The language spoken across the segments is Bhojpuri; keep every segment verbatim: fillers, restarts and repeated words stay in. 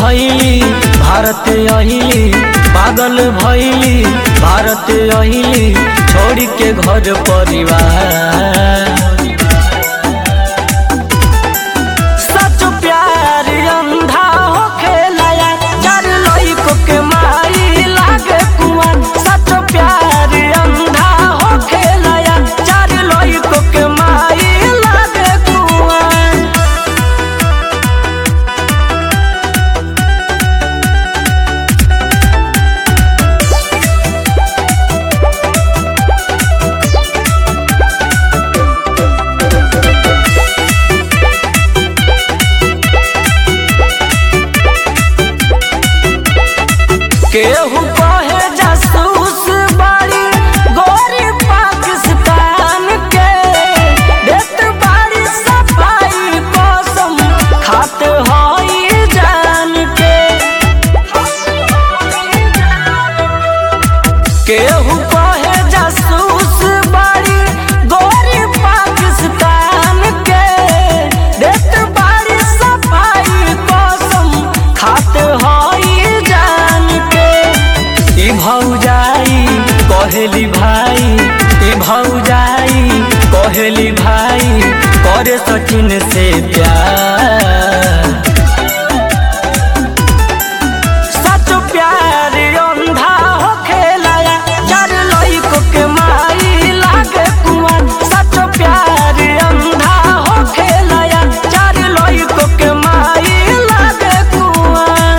भइली भारत अहिली, पागल भइली भारत अहिली, छोड़ के घर परिवार। सच प्यार अंधा होखेला यार, चार लइको के माई लागे कुआं। सच प्यार अंधा होखेला यार, चार लइको के माई लागे कुआं। केहू कहे जासूस बाड़ी गोरी पाकिस्तान के, देत बाड़ी सफाई कसम खात हई जान के। केहू कहे जासूस बाड़ी गोरी पाकिस्तान के, देत बाड़ी सफाई कसम खात हई भौजाई कहेली भाई, ई भौजाई कहेली भाई, करे सचिन से प्यार। सच प्यार अंधा होखेला यार, चार लइको के माई लागे कुआं। सच प्यार अंधा होखेला यार, चार लइको के माई लागे कुआं।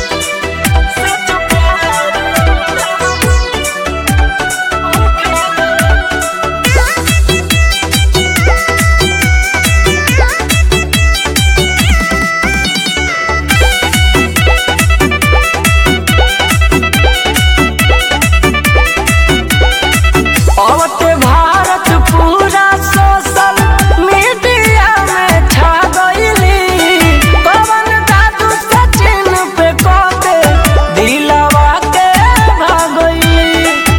औरते भारत पूरा सोशल मीडिया में छा गईली, पवन दादू सचिन पे कोते दिलवा के भागईली।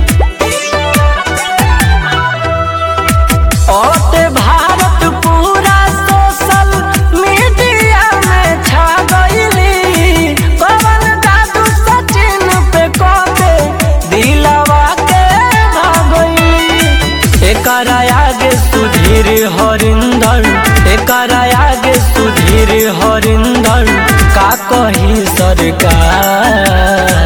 औरते भारत पूरा सोशल मीडिया में छा गईली, पवन दादू सचिन पे कोते दिलवा के भागईली। एकरा आगे सुधीर हरिंदर, एकरा आगे सुधीर हरिंदर, का कही सरकार।